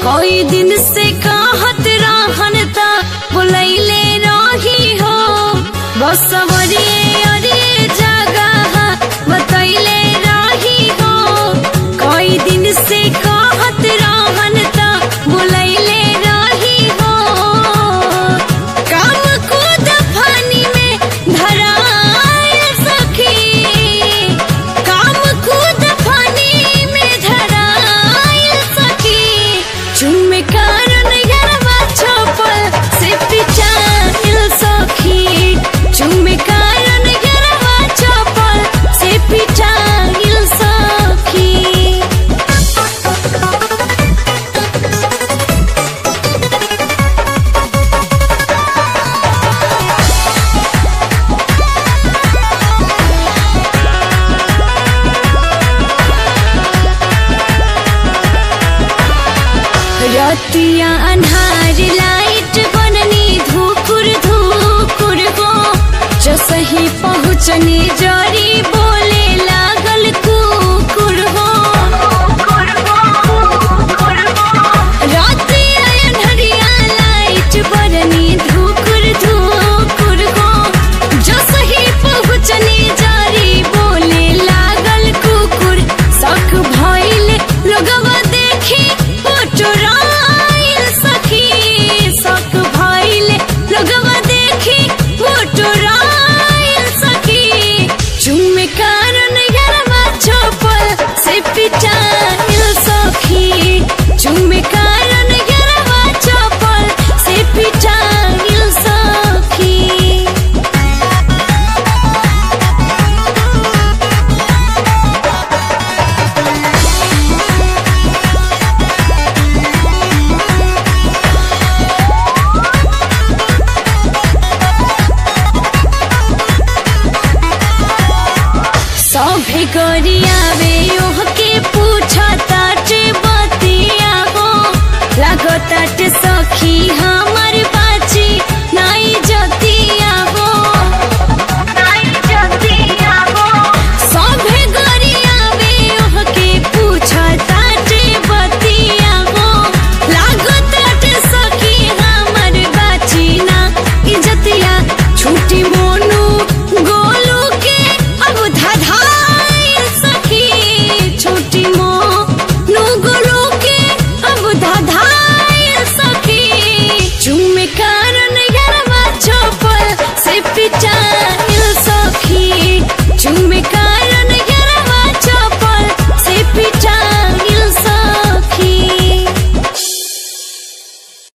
कई दिन से कहत रहन ता बुलैले रही हो बसवरिए अरे जगह बतैले रही हो कई दिन से कहत रहन ता बुलैले रही हो काम कूद पानी में धराए सखी काम कूद पानी में धराए सखी चुम्मे कारण यारवा चपल से पिचाइल सखी चुम्मे कारण यारवा चपल से पिचाइल सखी रतिया अन्हार लाइट बननी धुकुर धुकुर हो जो सही पहुँचनी जय